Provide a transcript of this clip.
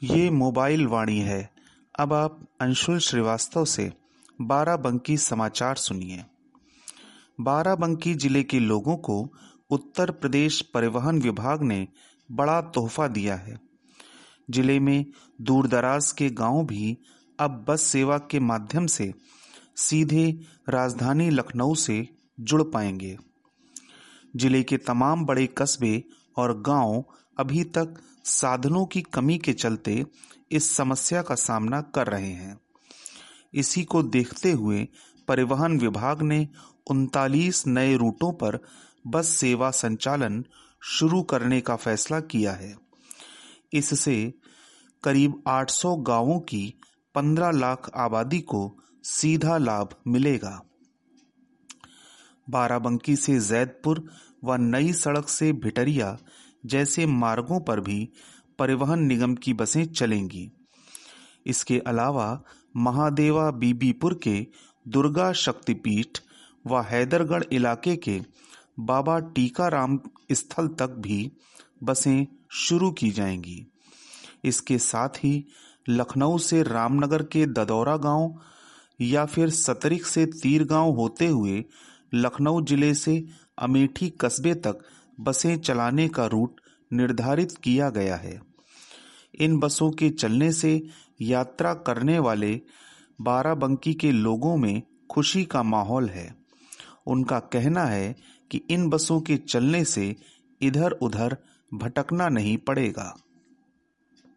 ये मोबाइल वाणी है। अब आप अंशुल श्रीवास्तव से बाराबंकी समाचार सुनिए। बाराबंकी जिले के लोगों को उत्तर प्रदेश परिवहन विभाग ने बड़ा तोहफा दिया है। जिले में दूरदराज के गांव भी अब बस सेवा के माध्यम से सीधे राजधानी लखनऊ से जुड़ पाएंगे। जिले के तमाम बड़े कस्बे और गांव अभी तक साधनों की कमी के चलते इस समस्या का सामना कर रहे हैं। इसी को देखते हुए परिवहन विभाग ने 39 नए रूटों पर बस सेवा संचालन शुरू करने का फैसला किया है। इससे करीब 800 गांवों की 15 लाख आबादी को सीधा लाभ मिलेगा। बाराबंकी से जैदपुर व नई सड़क से भिटरिया जैसे मार्गों पर भी परिवहन निगम की बसें चलेंगी। इसके अलावा महादेवा बीबीपुर के दुर्गा शक्तिपीठ व हैदरगढ़ इलाके के बाबा टीकाराम स्थल तक भी बसें शुरू की जाएंगी। इसके साथ ही लखनऊ से रामनगर के ददौरा गांव या फिर सतरिक से तीरगांव होते हुए लखनऊ जिले से अमेठी कस्बे तक बसें चलाने का रूट निर्धारित किया गया है। इन बसों के चलने से यात्रा करने वाले बाराबंकी के लोगों में खुशी का माहौल है। उनका कहना है कि इन बसों के चलने से इधर उधर भटकना नहीं पड़ेगा।